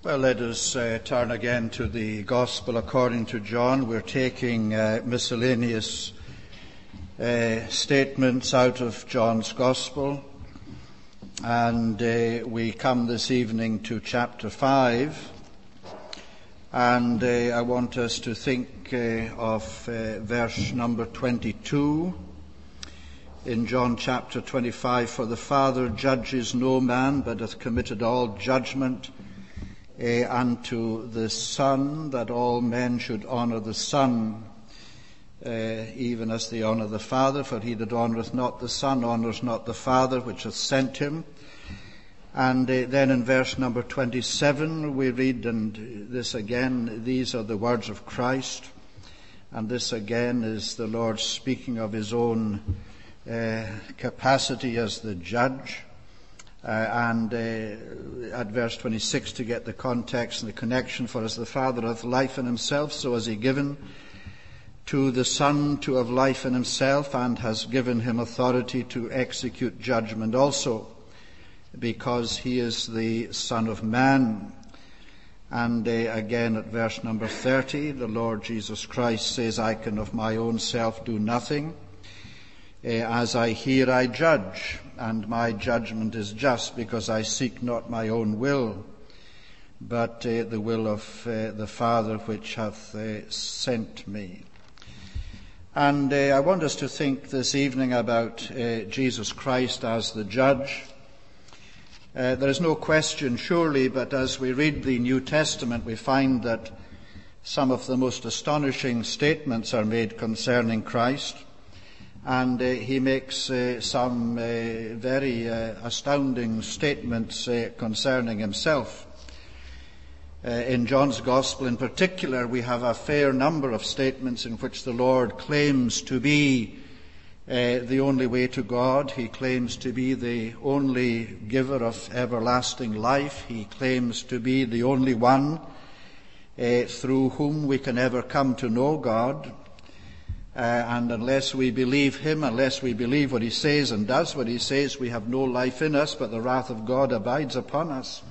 Well, let us turn again to the Gospel according to John. We're taking miscellaneous statements out of John's Gospel. And we come this evening to chapter 5. And I want us to think of verse number 22 in John chapter 25. For the Father judges no man, but hath committed all judgment unto the Son, that all men should honour the Son, even as they honour the Father. For he that honoureth not the Son honours not the Father which hath sent him. And then in verse number 27 we read, and this again, these are the words of Christ, and this again is the Lord speaking of his own capacity as the judge. And at verse 26, to get the context and the connection, for as the Father hath life in himself, so has he given to the Son to have life in himself, and has given him authority to execute judgment also, because he is the Son of Man. And again at verse number 30, the Lord Jesus Christ says, I can of my own self do nothing. As I hear I judge, and my judgment is just, because I seek not my own will, but the will of the Father which hath sent me. And I want us to think this evening about Jesus Christ as the judge. There is no question, surely, but as we read the New Testament, we find that some of the most astonishing statements are made concerning Christ. And he makes some very astounding statements concerning himself. In John's Gospel in particular, we have a fair number of statements in which the Lord claims to be the only way to God. He claims to be the only giver of everlasting life. He claims to be the only one through whom we can ever come to know God. And unless we believe him, unless we believe what he says and does what he says, we have no life in us, but the wrath of God abides upon us.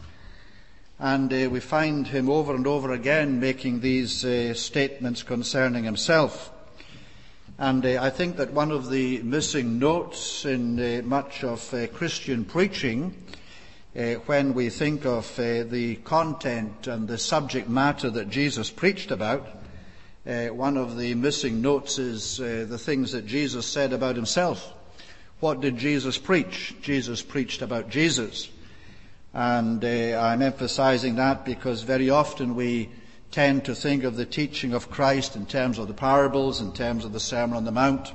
And we find him over and over again making these statements concerning himself. And I think that one of the missing notes in much of Christian preaching, when we think of the content and the subject matter that Jesus preached about, one of the missing notes is the things that Jesus said about himself. What did Jesus preach? Jesus preached about Jesus. And I'm emphasizing that because very often we tend to think of the teaching of Christ in terms of the parables, in terms of the Sermon on the Mount,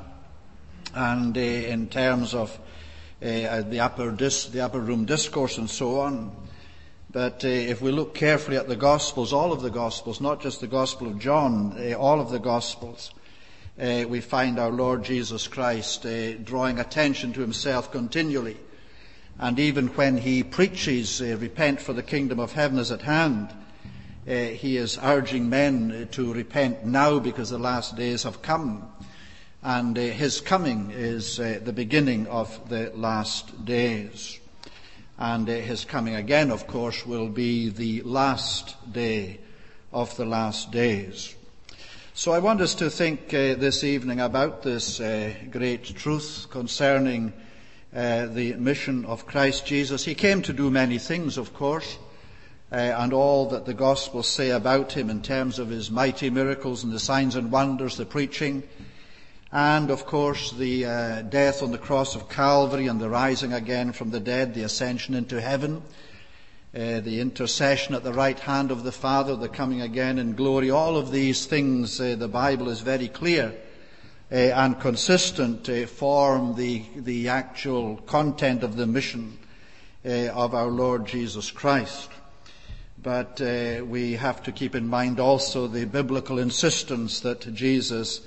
and in terms of the upper room discourse and so on. But if we look carefully at the Gospels, all of the Gospels, not just the Gospel of John, all of the Gospels, we find our Lord Jesus Christ drawing attention to himself continually. And even when he preaches, repent for the kingdom of heaven is at hand, he is urging men to repent now because the last days have come. And his coming is the beginning of the last days. And his coming again, of course, will be the last day of the last days. So I want us to think this evening about this great truth concerning the mission of Christ Jesus. He came to do many things, of course, and all that the Gospels say about him in terms of his mighty miracles and the signs and wonders, the preaching, and, of course, the death on the cross of Calvary and the rising again from the dead, the ascension into heaven, the intercession at the right hand of the Father, the coming again in glory. All of these things, the Bible is very clear and consistent, form the actual content of the mission of our Lord Jesus Christ. But we have to keep in mind also the biblical insistence that Jesus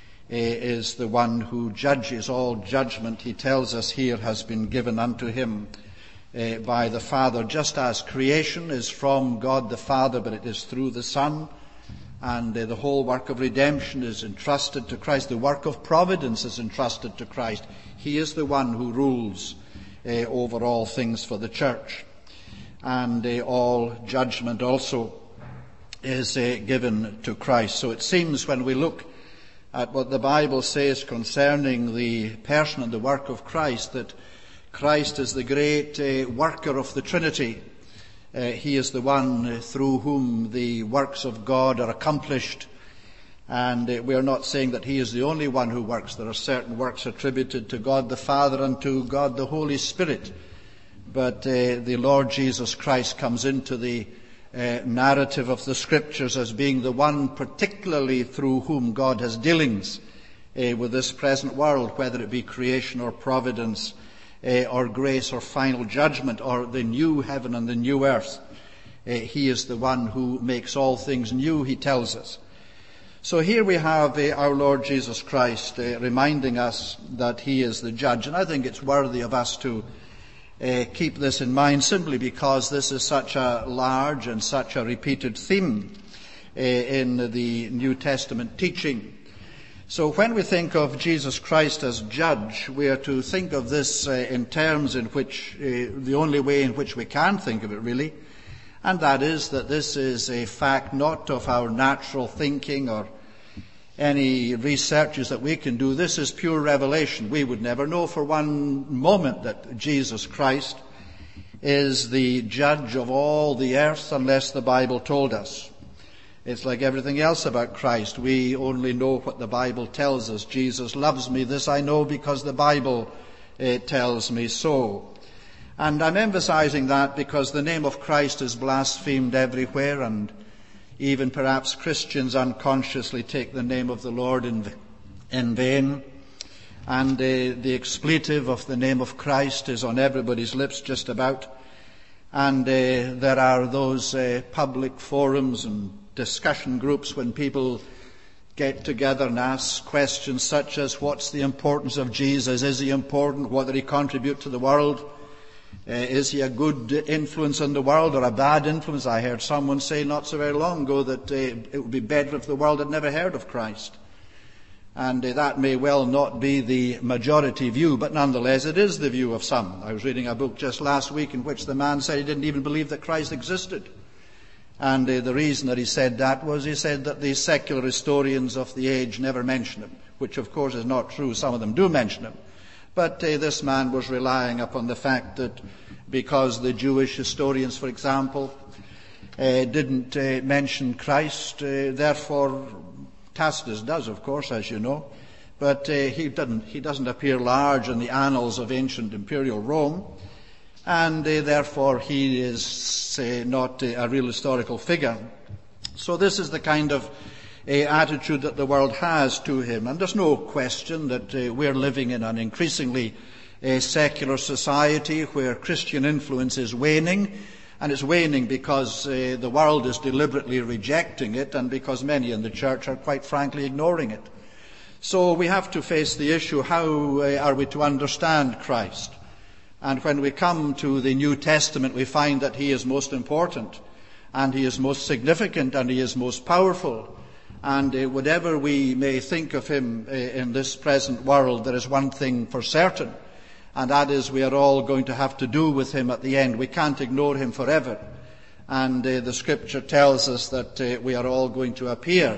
is the one who judges. All judgment, he tells us here, has been given unto him by the Father, just as creation is from God the Father, but it is through the Son, and the whole work of redemption is entrusted to Christ. The work of providence is entrusted to Christ. He is the one who rules over all things for the church. and all judgment also is given to Christ. So it seems when we look at what the Bible says concerning the person and the work of Christ, that Christ is the great worker of the Trinity. He is the one through whom the works of God are accomplished. And we are not saying that he is the only one who works. There are certain works attributed to God the Father and to God the Holy Spirit. But the Lord Jesus Christ comes into the narrative of the Scriptures as being the one particularly through whom God has dealings with this present world, whether it be creation or providence or grace or final judgment or the new heaven and the new earth. He is the one who makes all things new, he tells us. So here we have our Lord Jesus Christ reminding us that he is the judge. And I think it's worthy of us to keep this in mind, simply because this is such a large and such a repeated theme in the New Testament teaching. So when we think of Jesus Christ as judge, we are to think of this in terms in which, the only way in which we can think of it really, and that is that this is a fact not of our natural thinking or any researches that we can do. This is pure revelation. We would never know for one moment that Jesus Christ is the judge of all the earth unless the Bible told us. It's like everything else about Christ. We only know what the Bible tells us. Jesus loves me. This I know because the Bible tells me so. And I'm emphasizing that because the name of Christ is blasphemed everywhere, and even perhaps Christians unconsciously take the name of the Lord in vain. And the expletive of the name of Christ is on everybody's lips just about. And there are those public forums and discussion groups when people get together and ask questions such as, what's the importance of Jesus? Is he important? What did he contribute to the world? Is he a good influence in the world or a bad influence? I heard someone say not so very long ago that it would be better if the world had never heard of Christ. And that may well not be the majority view, but nonetheless it is the view of some. I was reading a book just last week in which the man said he didn't even believe that Christ existed. And the reason that he said that was he said that the secular historians of the age never mention him, which of course is not true. Some of them do mention him. But this man was relying upon the fact that because the Jewish historians, for example, didn't mention Christ, therefore Tacitus does, of course, as you know, but he doesn't appear large in the annals of ancient imperial Rome, and therefore he is not a real historical figure. So this is the kind of attitude that the world has to him. And there's no question that we're living in an increasingly secular society where Christian influence is waning, and it's waning because the world is deliberately rejecting it and because many in the church are quite frankly ignoring it. So we have to face the issue, how are we to understand Christ? And when we come to the New Testament, we find that he is most important, and he is most significant, and he is most powerful. And whatever we may think of him in this present world, there is one thing for certain, and that is we are all going to have to do with him at the end. We can't ignore him forever. And the Scripture tells us that we are all going to appear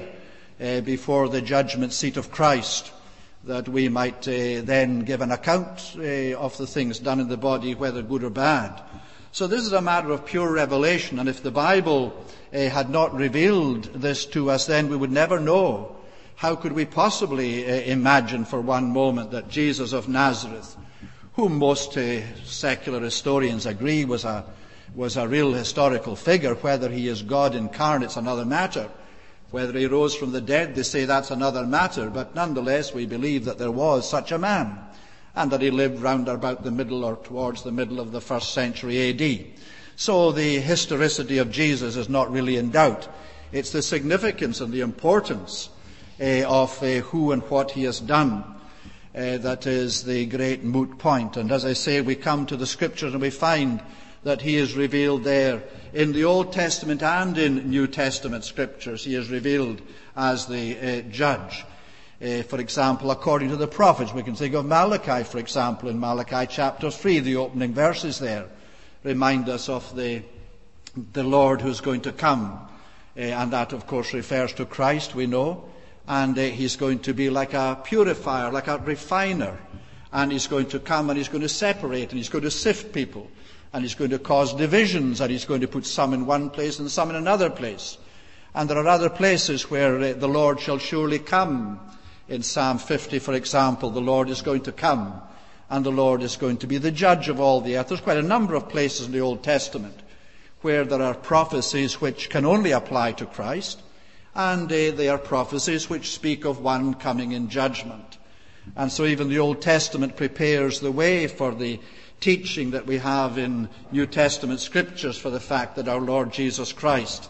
before the judgment seat of Christ, that we might then give an account of the things done in the body, whether good or bad. So this is a matter of pure revelation, and if the Bible had not revealed this to us, then we would never know. How could we possibly imagine for one moment that Jesus of Nazareth, whom most secular historians agree was a real historical figure, whether he is God incarnate is another matter. Whether he rose from the dead, they say that's another matter, but nonetheless we believe that there was such a man, and that he lived round about the middle or towards the middle of the 1st century AD. So the historicity of Jesus is not really in doubt. It's the significance and the importance of who and what he has done that is the great moot point. And as I say, we come to the Scriptures and we find that he is revealed there in the Old Testament and in New Testament Scriptures. He is revealed as the judge. For example, according to the prophets, we can think of Malachi, for example, in Malachi chapter 3, the opening verses there remind us of the the Lord who's going to come. And that, of course, refers to Christ, we know. And he's going to be like a purifier, like a refiner. And he's going to come and he's going to separate and he's going to sift people. And he's going to cause divisions, and he's going to put some in one place and some in another place. And there are other places where the Lord shall surely come. In Psalm 50, for example, the Lord is going to come, and the Lord is going to be the judge of all the earth. There's quite a number of places in the Old Testament where there are prophecies which can only apply to Christ, and they are prophecies which speak of one coming in judgment. And so even the Old Testament prepares the way for the teaching that we have in New Testament scriptures for the fact that our Lord Jesus Christ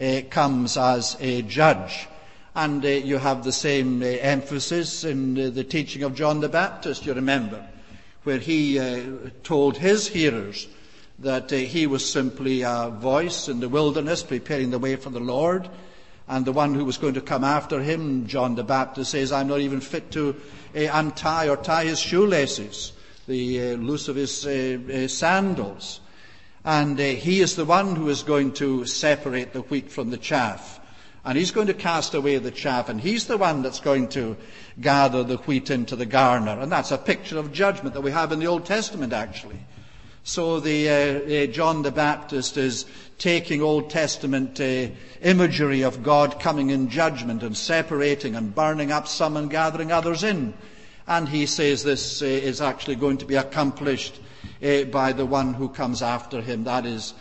comes as a judge. And you have the same emphasis in the teaching of John the Baptist, you remember, where he told his hearers that he was simply a voice in the wilderness preparing the way for the Lord. And the one who was going to come after him, John the Baptist, says, I'm not even fit to untie or tie his shoelaces, the loose of his sandals. And he is the one who is going to separate the wheat from the chaff. And he's going to cast away the chaff, and he's the one that's going to gather the wheat into the garner. And that's a picture of judgment that we have in the Old Testament, actually. So the John the Baptist is taking Old Testament imagery of God coming in judgment and separating and burning up some and gathering others in. And he says this is actually going to be accomplished by the one who comes after him, that is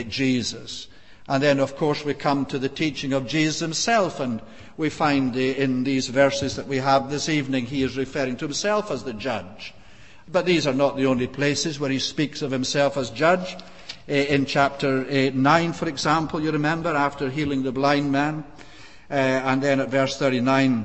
Jesus. And then, of course, we come to the teaching of Jesus himself, and we find in these verses that we have this evening, he is referring to himself as the judge. But these are not the only places where he speaks of himself as judge. In chapter 9, for example, you remember, after healing the blind man, and then at verse 39,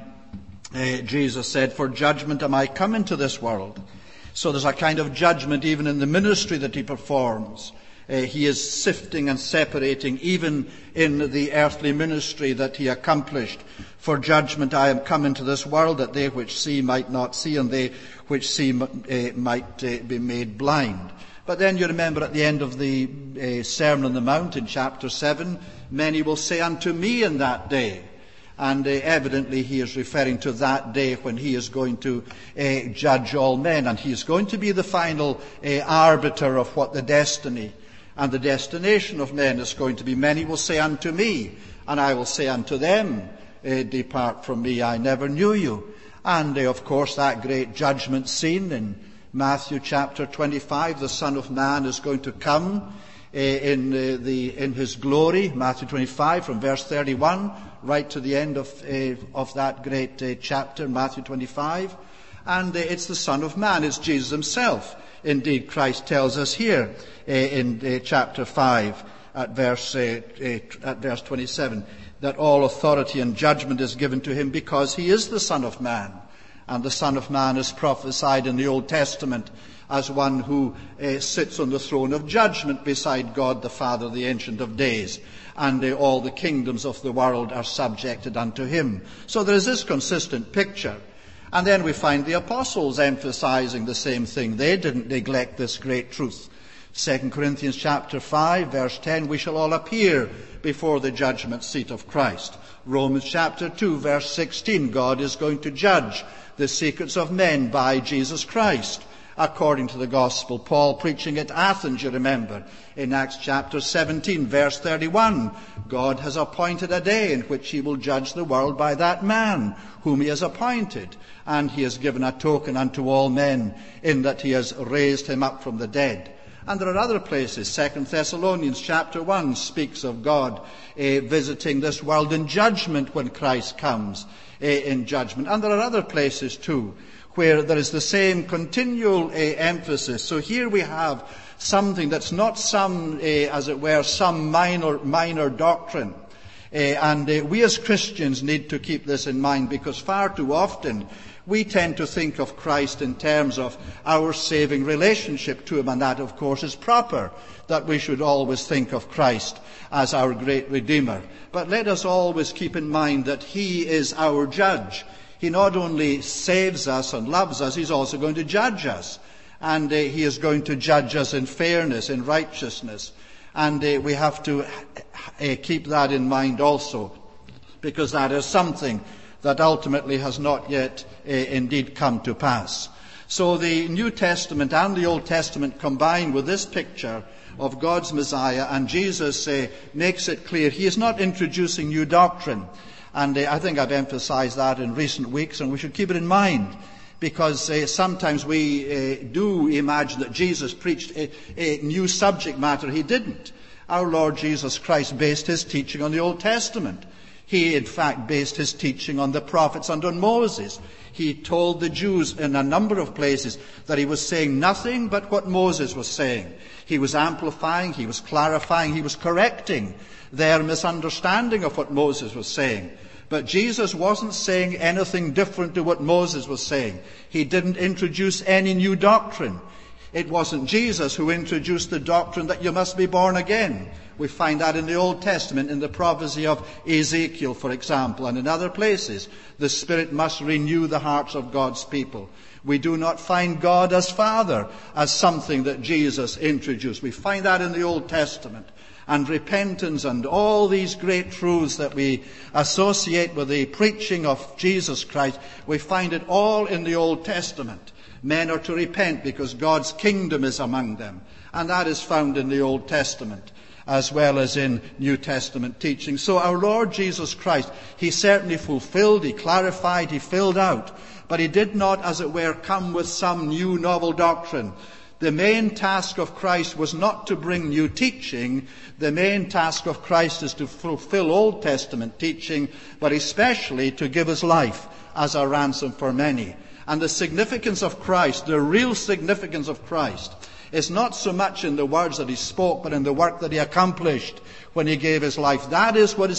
Jesus said, for judgment am I come into this world. So there's a kind of judgment even in the ministry that he performs. He is sifting and separating even in the earthly ministry that he accomplished. For judgment I am come into this world, that they which see might not see, and they which see might be made blind. But then you remember at the end of the Sermon on the Mount in chapter 7, many will say unto me in that day. And evidently he is referring to that day when he is going to judge all men. And he is going to be the final arbiter of what the destiny and the destination of men is going to be. Many will say unto me, and I will say unto them, depart from me, I never knew you. And of course that great judgment scene in Matthew chapter 25, the Son of Man is going to come in his glory. Matthew 25 from verse 31 right to the end of that great chapter, Matthew 25. And it's the Son of Man, it's Jesus himself. Indeed, Christ tells us here in chapter 5 at verse 27 that all authority and judgment is given to him because he is the Son of Man. And the Son of Man is prophesied in the Old Testament as one who sits on the throne of judgment beside God the Father, the Ancient of Days. And all the kingdoms of the world are subjected unto him. So there is this consistent picture. And then we find the apostles emphasizing the same thing. They didn't neglect this great truth. 2 Corinthians chapter 5, verse 10, we shall all appear before the judgment seat of Christ. Romans chapter 2, verse 16, God is going to judge the secrets of men by Jesus Christ, according to the gospel. Paul preaching at Athens, you remember, in Acts chapter 17, verse 31, God has appointed a day in which he will judge the world by that man whom he has appointed. And he has given a token unto all men in that he has raised him up from the dead. And there are other places. 2 Thessalonians chapter 1 speaks of God visiting this world in judgment when Christ comes in judgment. And there are other places too where there is the same continual emphasis. So here we have something that's not some, as it were, some minor doctrine. And we as Christians need to keep this in mind, because far too often we tend to think of Christ in terms of our saving relationship to him, and that, of course, is proper, that we should always think of Christ as our great Redeemer. But let us always keep in mind that he is our judge. He not only saves us and loves us, he's also going to judge us. And he is going to judge us in fairness, in righteousness. And we have to keep that in mind also, because that is something that ultimately has not yet indeed come to pass. So the New Testament and the Old Testament combine with this picture of God's Messiah, and Jesus makes it clear he is not introducing new doctrine. And I think I've emphasized that in recent weeks, and we should keep it in mind, because sometimes we do imagine that Jesus preached a new subject matter. He didn't. Our Lord Jesus Christ based his teaching on the Old Testament. He, in fact, based his teaching on the prophets and on Moses. He told the Jews in a number of places that he was saying nothing but what Moses was saying. He was amplifying, he was clarifying, he was correcting their misunderstanding of what Moses was saying. But Jesus wasn't saying anything different to what Moses was saying. He didn't introduce any new doctrine. It wasn't Jesus who introduced the doctrine that you must be born again. We find that in the Old Testament, in the prophecy of Ezekiel, for example, and in other places. The Spirit must renew the hearts of God's people. We do not find God as Father as something that Jesus introduced. We find that in the Old Testament. And repentance and all these great truths that we associate with the preaching of Jesus Christ, we find it all in the Old Testament. Men are to repent because God's kingdom is among them. And that is found in the Old Testament as well as in New Testament teaching. So our Lord Jesus Christ, he certainly fulfilled, he clarified, he filled out. But he did not, as it were, come with some new novel doctrine. The main task of Christ was not to bring new teaching. The main task of Christ is to fulfill Old Testament teaching, but especially to give his life as a ransom for many. And the significance of Christ, the real significance of Christ, is not so much in the words that he spoke, but in the work that he accomplished when he gave his life. That is what is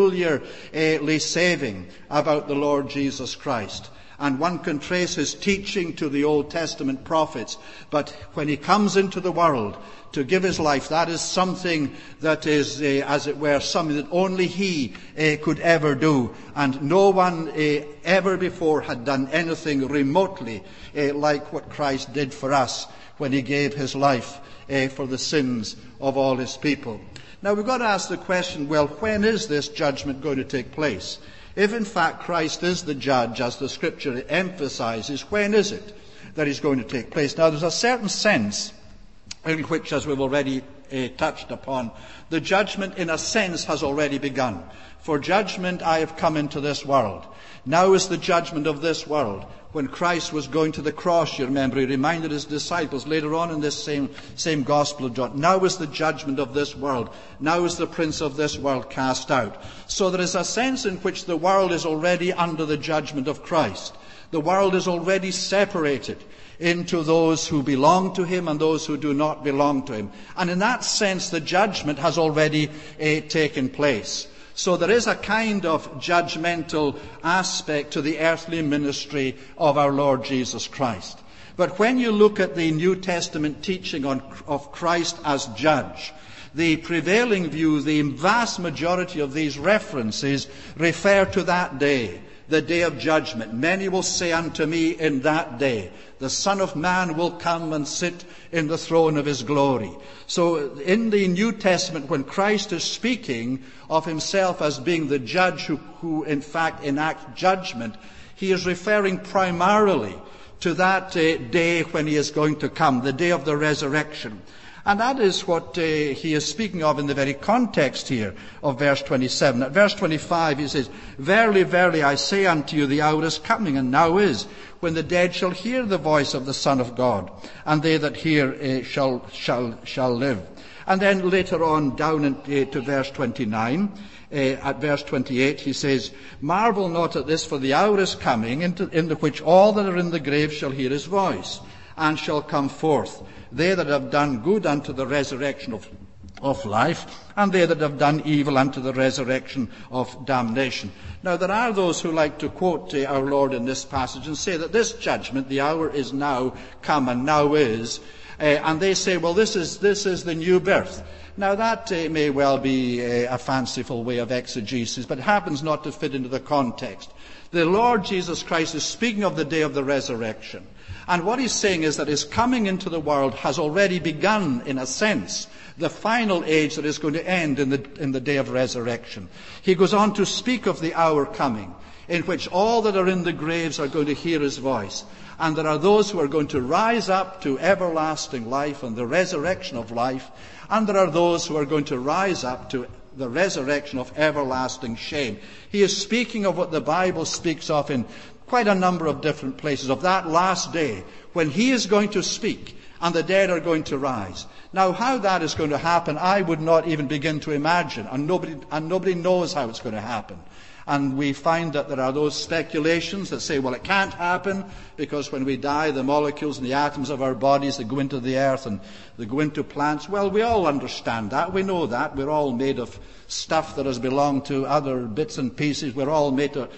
peculiarly saving about the Lord Jesus Christ. And one can trace his teaching to the Old Testament prophets. But when he comes into the world to give his life, that is something that is, as it were, something that only he could ever do. And no one ever before had done anything remotely like what Christ did for us when he gave his life for the sins of all his people. Now we've got to ask the question, well, when is this judgment going to take place? If in fact Christ is the judge, as the scripture emphasizes, when is it that he's going to take place? Now there's a certain sense in which, as we've already touched upon, the judgment in a sense has already begun. For judgment I have come into this world. Now is the judgment of this world. When Christ was going to the cross, you remember, he reminded his disciples later on in this same Gospel of John, now is the judgment of this world. Now is the prince of this world cast out. So there is a sense in which the world is already under the judgment of Christ. The world is already separated into those who belong to him and those who do not belong to him. And in that sense, the judgment has already taken place. So there is a kind of judgmental aspect to the earthly ministry of our Lord Jesus Christ. But when you look at the New Testament teaching of Christ as judge, the prevailing view, the vast majority of these references refer to that day, the day of judgment. Many will say unto me in that day, the Son of Man will come and sit in the throne of his glory. So in the New Testament, when Christ is speaking of himself as being the judge who in fact enacts judgment, he is referring primarily to that day when he is going to come, the day of the resurrection. And that is what he is speaking of in the very context here of verse 27. At verse 25 he says, Verily, verily, I say unto you, the hour is coming, and now is, when the dead shall hear the voice of the Son of God, and they that hear shall live. And then later on down to verse 29, at verse 28 he says, Marvel not at this, for the hour is coming, in the which all that are in the grave shall hear his voice, and shall come forth. They that have done good unto the resurrection of life, and they that have done evil unto the resurrection of damnation. Now there are those who like to quote our Lord in this passage and say that this judgment, the hour is now come and now is, And they say, well, this is the new birth. Now that may well be a fanciful way of exegesis, but it happens not to fit into the context. The Lord Jesus Christ is speaking of the day of the resurrection. And what he's saying is that his coming into the world has already begun, in a sense, the final age that is going to end in the day of resurrection. He goes on to speak of the hour coming, in which all that are in the graves are going to hear his voice. And there are those who are going to rise up to everlasting life and the resurrection of life. And there are those who are going to rise up to the resurrection of everlasting shame. He is speaking of what the Bible speaks of in quite a number of different places, of that last day when he is going to speak and the dead are going to rise. Now, how that is going to happen, I would not even begin to imagine, and nobody knows how it's going to happen. And we find that there are those speculations that say, well, it can't happen because when we die, the molecules and the atoms of our bodies, they go into the earth and they go into plants. Well, we all understand that. We know that. We're all made of stuff that has belonged to other bits and pieces. We're all,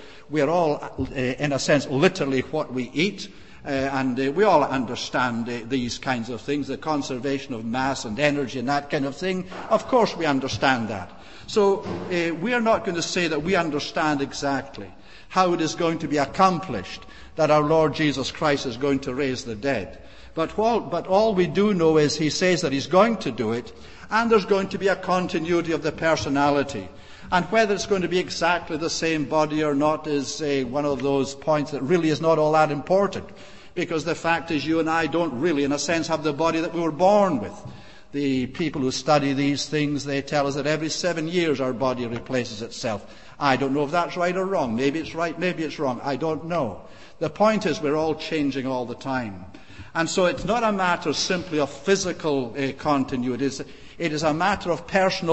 in a sense, literally what we eat. And we all understand these kinds of things, the conservation of mass and energy and that kind of thing. Of course we understand that. So we are not going to say that we understand exactly how it is going to be accomplished that our Lord Jesus Christ is going to raise the dead. But all we do know is he says that he's going to do it, and there's going to be a continuity of the personality. And whether it's going to be exactly the same body or not is one of those points that really is not all that important. Because the fact is you and I don't really, in a sense, have the body that we were born with. The people who study these things, they tell us that every 7 years our body replaces itself. I don't know if that's right or wrong. Maybe it's right, maybe it's wrong. I don't know. The point is we're all changing all the time. And so it's not a matter simply of physical continuity. It is a matter of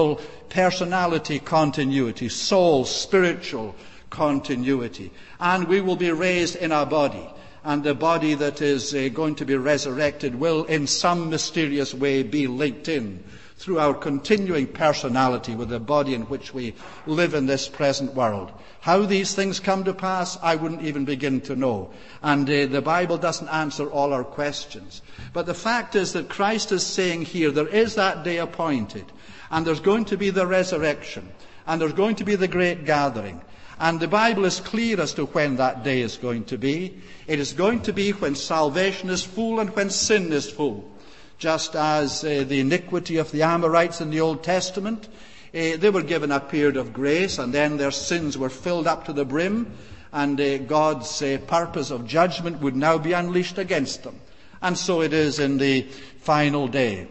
personality continuity, soul, spiritual continuity. And we will be raised in a body. And the body that is going to be resurrected will in some mysterious way be linked in through our continuing personality with the body in which we live in this present world. How these things come to pass, I wouldn't even begin to know. And the Bible doesn't answer all our questions. But the fact is that Christ is saying here, there is that day appointed, and there's going to be the resurrection, and there's going to be the great gathering. And the Bible is clear as to when that day is going to be. It is going to be when salvation is full and when sin is full. Just as the iniquity of the Amorites in the Old Testament, they were given a period of grace, and then their sins were filled up to the brim, and God's purpose of judgment would now be unleashed against them. And so it is in the final day.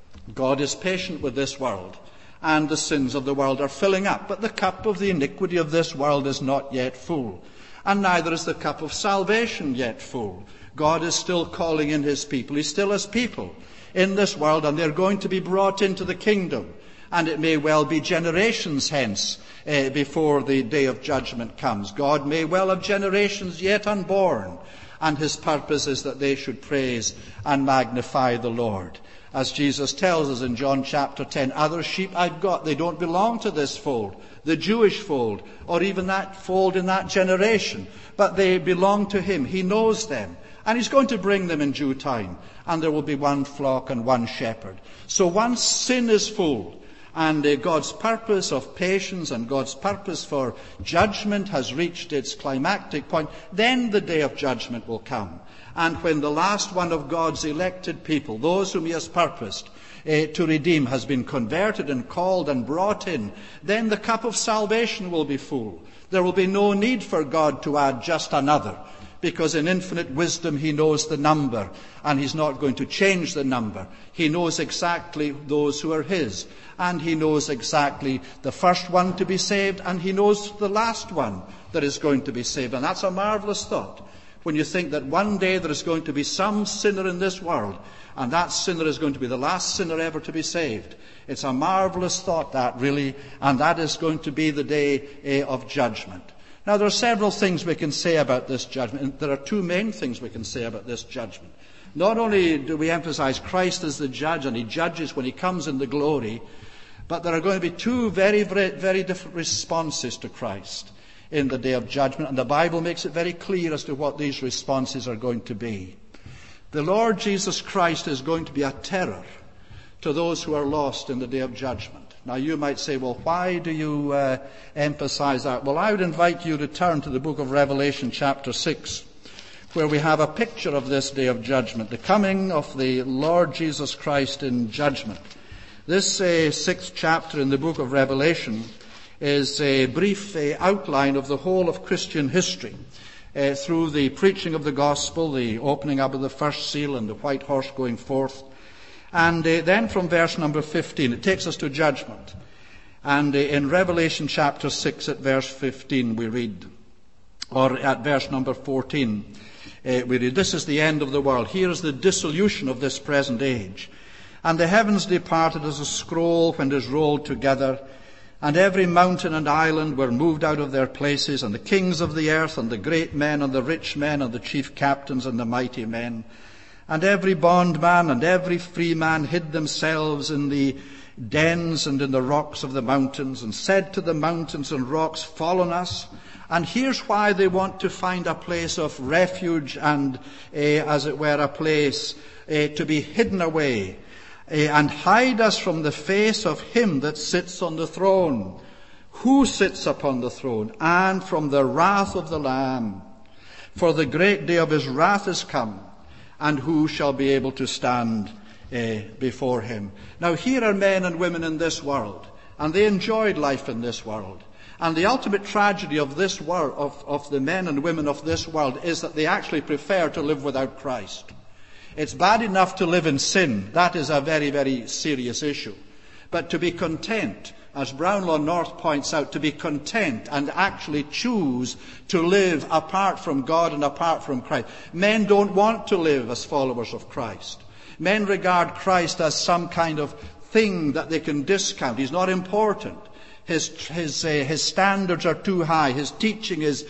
God is patient with this world, and the sins of the world are filling up. But the cup of the iniquity of this world is not yet full, and neither is the cup of salvation yet full. God is still calling in his people. He still has people in this world, and they're going to be brought into the kingdom. And it may well be generations hence before the day of judgment comes. God may well have generations yet unborn, and his purpose is that they should praise and magnify the Lord. As Jesus tells us in John chapter 10, other sheep I've got, they don't belong to this fold, the Jewish fold, or even that fold in that generation, but they belong to him. He knows them, and he's going to bring them in due time, and there will be one flock and one shepherd. So once sin is full, and God's purpose of patience and God's purpose for judgment has reached its climactic point, then the day of judgment will come. And when the last one of God's elected people, those whom he has purposed to redeem, has been converted and called and brought in, then the cup of salvation will be full. There will be no need for God to add just another, because in infinite wisdom he knows the number, and he's not going to change the number. He knows exactly those who are his, and he knows exactly the first one to be saved, and he knows the last one that is going to be saved. And that's a marvelous thought, when you think that one day there is going to be some sinner in this world, and that sinner is going to be the last sinner ever to be saved. It's a marvelous thought, that really, and that is going to be the day of judgment. Now, there are several things we can say about this judgment, and there are two main things we can say about this judgment. Not only do we emphasize Christ as the judge, and he judges when he comes in the glory, but there are going to be two very, very, very different responses to Christ in the day of judgment, and the Bible makes it very clear as to what these responses are going to be. The Lord Jesus Christ is going to be a terror to those who are lost in the day of judgment. Now you might say, well, why do you emphasize that? Well, I would invite you to turn to the book of Revelation chapter 6, where we have a picture of this day of judgment, the coming of the Lord Jesus Christ in judgment. This sixth chapter in the book of Revelation is a brief outline of the whole of Christian history through the preaching of the gospel, the opening up of the first seal and the white horse going forth. And then from verse number 15, it takes us to judgment. And in Revelation chapter 6 at verse 15 we read, or at verse number 14, we read, "This is the end of the world. Here is the dissolution of this present age. And the heavens departed as a scroll when it is rolled together, and every mountain and island were moved out of their places, and the kings of the earth, and the great men, and the rich men, and the chief captains, and the mighty men. And every bondman and every free man hid themselves in the dens and in the rocks of the mountains, and said to the mountains and rocks, 'Fall on us.' And here's why they want to find a place of refuge and, as it were, a place to be hidden away. And hide us from the face of him that sits on the throne. Who sits upon the throne? And from the wrath of the Lamb. For the great day of his wrath is come, and who shall be able to stand before him?" Now here are men and women in this world, and they enjoyed life in this world. And the ultimate tragedy of this world, of the men and women of this world, is that they actually prefer to live without Christ. It's bad enough to live in sin. That is a very, very serious issue. But to be content, as Brownlow North points out, to be content and actually choose to live apart from God and apart from Christ. Men don't want to live as followers of Christ. Men regard Christ as some kind of thing that they can discount. He's not important. His standards are too high. His teaching is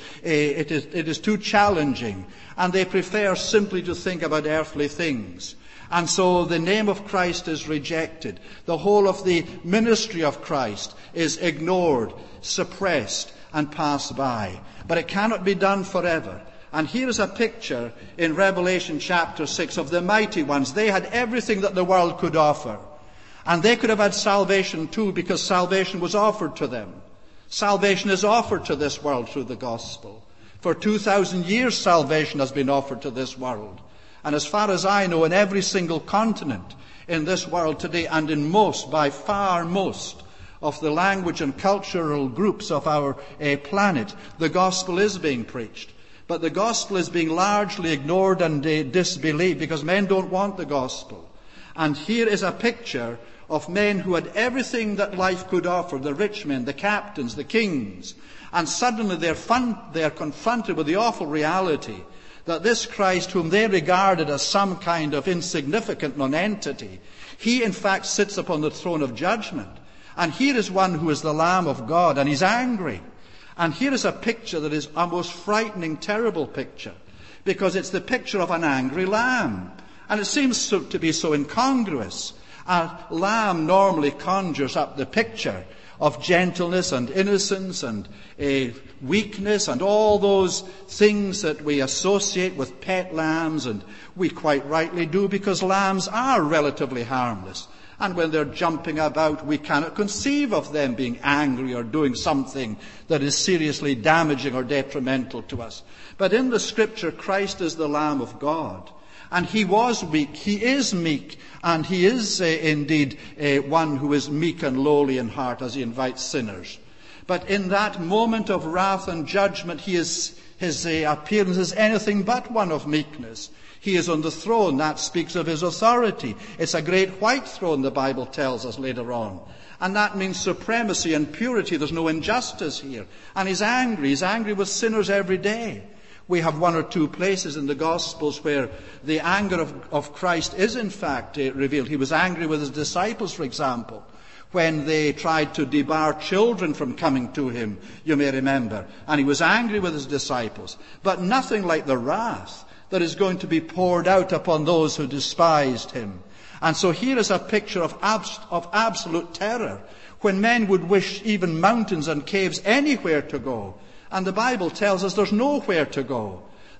too challenging. And they prefer simply to think about earthly things. And so the name of Christ is rejected. The whole of the ministry of Christ is ignored, suppressed, and passed by. But it cannot be done forever. And here is a picture in Revelation chapter 6 of the mighty ones. They had everything that the world could offer. And they could have had salvation too, because salvation was offered to them. Salvation is offered to this world through the gospel. For 2,000 years salvation has been offered to this world. And as far as I know, in every single continent in this world today, and in most, by far most, of the language and cultural groups of our planet, the gospel is being preached. But the gospel is being largely ignored and disbelieved because men don't want the gospel. And here is a picture of men who had everything that life could offer, the rich men, the captains, the kings. And suddenly they are confronted with the awful reality that this Christ, whom they regarded as some kind of insignificant nonentity, he in fact sits upon the throne of judgment. And here is one who is the Lamb of God, and he's angry. And here is a picture that is a most frightening, terrible picture, because it's the picture of an angry lamb. And it seems to be so incongruous. A lamb normally conjures up the picture of gentleness and innocence and weakness and all those things that we associate with pet lambs, and we quite rightly do, because lambs are relatively harmless. And when they're jumping about, we cannot conceive of them being angry or doing something that is seriously damaging or detrimental to us. But in the Scripture, Christ is the Lamb of God. And he was weak, he is meek, and he is indeed one who is meek and lowly in heart as he invites sinners. But in that moment of wrath and judgment, his appearance is anything but one of meekness. He is on the throne. That speaks of his authority. It's a great white throne, the Bible tells us later on. And that means supremacy and purity. There's no injustice here. And he's angry. He's angry with sinners every day. We have one or two places in the Gospels where the anger of Christ is in fact revealed. He was angry with his disciples, for example, when they tried to debar children from coming to him, you may remember. And he was angry with his disciples. But nothing like the wrath that is going to be poured out upon those who despised him. And so here is a picture of absolute terror, when men would wish even mountains and caves anywhere to go. And the Bible tells us there's nowhere to go.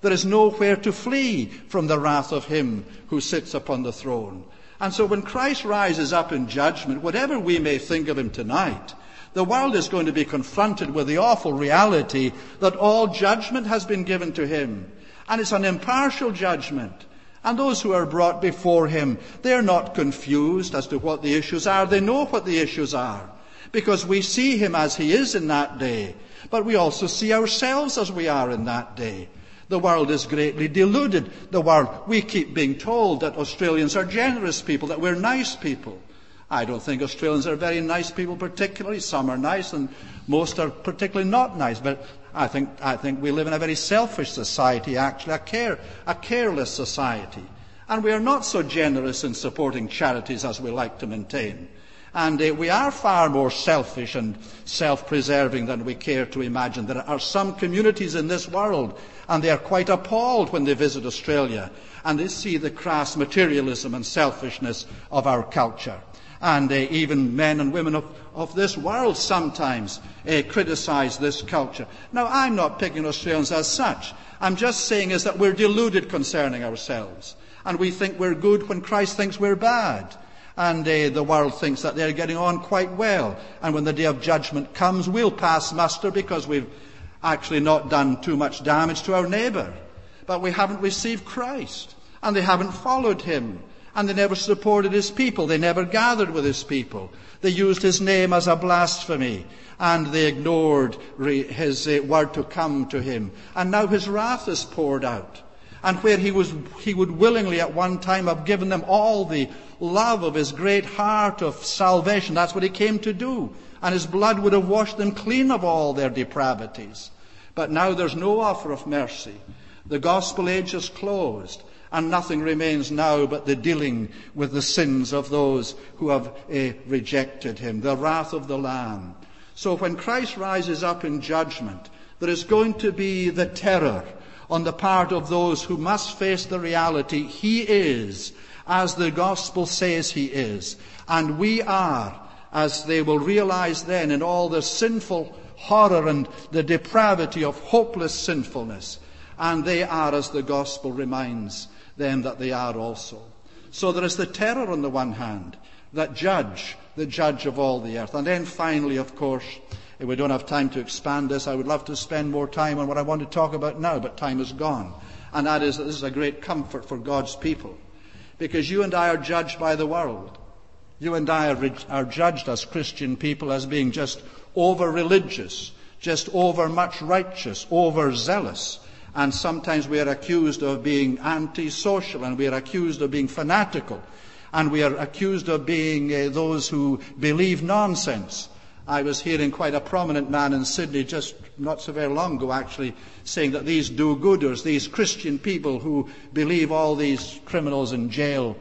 There is nowhere to flee from the wrath of him who sits upon the throne. And so when Christ rises up in judgment, whatever we may think of him tonight, the world is going to be confronted with the awful reality that all judgment has been given to him. And it's an impartial judgment. And those who are brought before him, they're not confused as to what the issues are. They know what the issues are. Because we see him as he is in that day. But we also see ourselves as we are in that day. The world is greatly deluded. We keep being told that Australians are generous people, that we're nice people. I don't think Australians are very nice people particularly. Some are nice and most are particularly not nice. But I think we live in a very selfish society, actually, a careless society. And we are not so generous in supporting charities as we like to maintain. And we are far more selfish and self-preserving than we care to imagine. There are some communities in this world, and they are quite appalled when they visit Australia, and they see the crass materialism and selfishness of our culture. And even men and women of this world sometimes criticize this culture. Now, I'm not picking Australians as such. I'm just saying is that we're deluded concerning ourselves. And we think we're good when Christ thinks we're bad. And the world thinks that they're getting on quite well. And when the day of judgment comes, we'll pass muster because we've actually not done too much damage to our neighbour. But we haven't received Christ. And they haven't followed him. And they never supported his people. They never gathered with his people. They used his name as a blasphemy. And they ignored his word to come to him. And now his wrath is poured out. And where he would willingly at one time have given them all the love of his great heart of salvation. That's what he came to do. And his blood would have washed them clean of all their depravities. But now there's no offer of mercy. The gospel age is closed. And nothing remains now but the dealing with the sins of those who have rejected him. The wrath of the Lamb. So when Christ rises up in judgment, there is going to be the terror on the part of those who must face the reality he is, as the gospel says he is. And we are, as they will realize then in all the sinful horror and the depravity of hopeless sinfulness. And they are, as the gospel reminds them that they are also. So there is the terror on the one hand, that judge, the judge of all the earth. And then finally, of course, if we don't have time to expand this, I would love to spend more time on what I want to talk about now, but time is gone. And that is that this is a great comfort for God's people. Because you and I are judged by the world. You and I are judged as Christian people as being just over-religious, just over-much righteous, over-zealous. And sometimes we are accused of being anti-social, and we are accused of being fanatical, and we are accused of being those who believe nonsense. I was hearing quite a prominent man in Sydney just not so very long ago actually saying that these do-gooders, these Christian people who believe all these criminals in jail,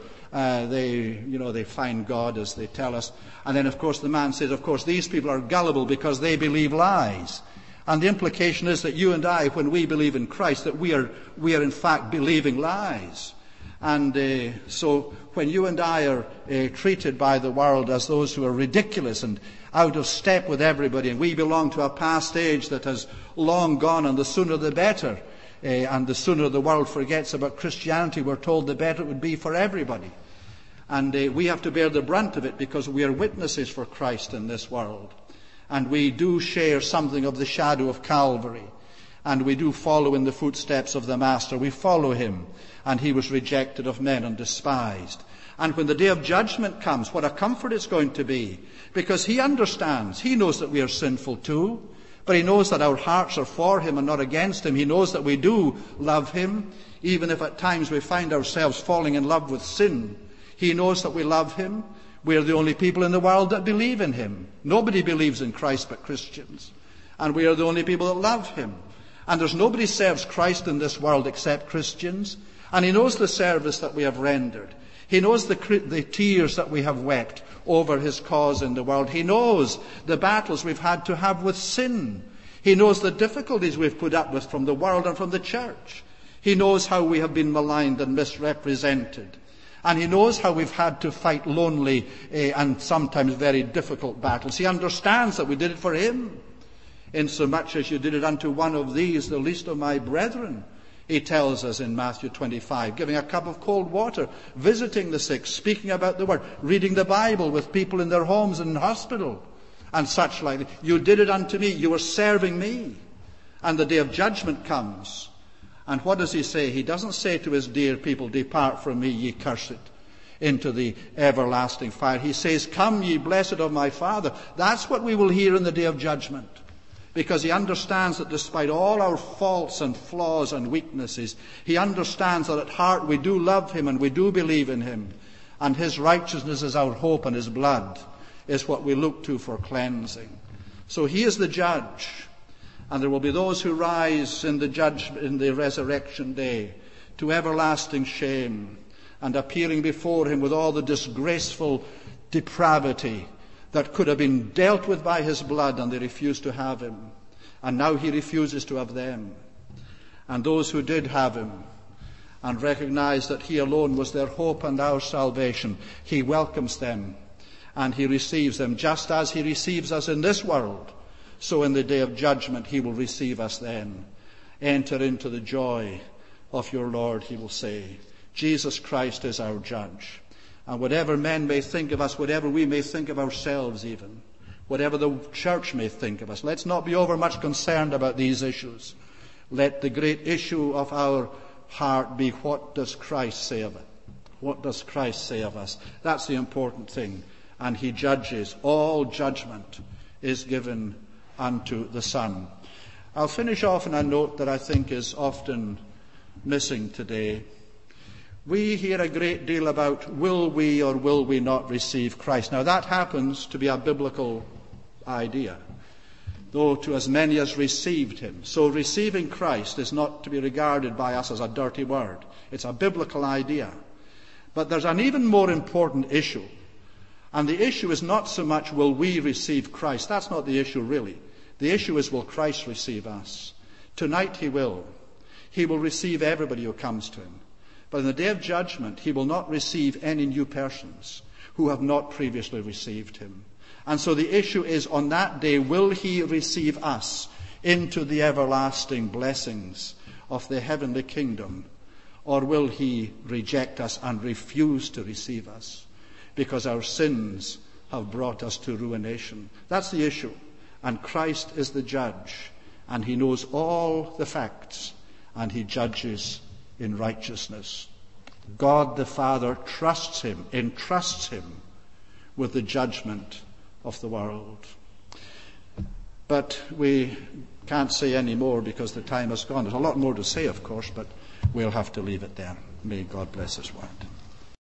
they find God, as they tell us. And then, of course, the man says, of course, these people are gullible because they believe lies. And the implication is that you and I, when we believe in Christ, that we are in fact believing lies. And so when you and I are treated by the world as those who are ridiculous and out of step with everybody, and we belong to a past age that has long gone, and the sooner the better, and the sooner the world forgets about Christianity, we're told, the better it would be for everybody. And we have to bear the brunt of it because we are witnesses for Christ in this world. And we do share something of the shadow of Calvary. And we do follow in the footsteps of the Master. We follow him. And he was rejected of men and despised. And when the day of judgment comes, what a comfort it's going to be. Because he understands. He knows that we are sinful too. But he knows that our hearts are for him and not against him. He knows that we do love him. Even if at times we find ourselves falling in love with sin. He knows that we love him. We are the only people in the world that believe in him. Nobody believes in Christ but Christians. And we are the only people that love him. And there's nobody serves Christ in this world except Christians. And he knows the service that we have rendered. He knows the tears that we have wept over his cause in the world. He knows the battles we've had to have with sin. He knows the difficulties we've put up with from the world and from the church. He knows how we have been maligned and misrepresented. And he knows how we've had to fight lonely and sometimes very difficult battles. He understands that we did it for him. Insomuch as you did it unto one of these, the least of my brethren. He tells us in Matthew 25, giving a cup of cold water, visiting the sick, speaking about the word, reading the Bible with people in their homes and in hospital, and such like. You did it unto me. You were serving me. And the day of judgment comes. And what does he say? He doesn't say to his dear people, depart from me, ye cursed, into the everlasting fire. He says, come, ye blessed of my Father. That's what we will hear in the day of judgment. Because he understands that despite all our faults and flaws and weaknesses, he understands that at heart we do love him and we do believe in him. And his righteousness is our hope, and his blood is what we look to for cleansing. So he is the judge. And there will be those who rise in the resurrection day to everlasting shame, and appearing before him with all the disgraceful depravity that could have been dealt with by his blood, and they refused to have him. And now he refuses to have them. And those who did have him and recognized that he alone was their hope and our salvation, he welcomes them and he receives them, just as he receives us in this world. So in the day of judgment he will receive us then. Enter into the joy of your Lord, he will say. Jesus Christ is our judge. And whatever men may think of us, whatever we may think of ourselves even, whatever the church may think of us, let's not be overmuch concerned about these issues. Let the great issue of our heart be, what does Christ say of it? What does Christ say of us? That's the important thing. And he judges. All judgment is given unto the Son. I'll finish off on a note that I think is often missing today. We hear a great deal about will we or will we not receive Christ. Now that happens to be a biblical idea, though to as many as received him. So receiving Christ is not to be regarded by us as a dirty word. It's a biblical idea. But there's an even more important issue. And the issue is not so much will we receive Christ. That's not the issue really. The issue is, will Christ receive us? Tonight he will. He will receive everybody who comes to him. But in the day of judgment, he will not receive any new persons who have not previously received him. And so the issue is, on that day, will he receive us into the everlasting blessings of the heavenly kingdom? Or will he reject us and refuse to receive us because our sins have brought us to ruination? That's the issue. And Christ is the judge, and he knows all the facts, and he judges in righteousness. God the Father entrusts him with the judgment of the world. But we can't say any more because the time has gone. There's a lot more to say, of course, but we'll have to leave it there. May God bless his word.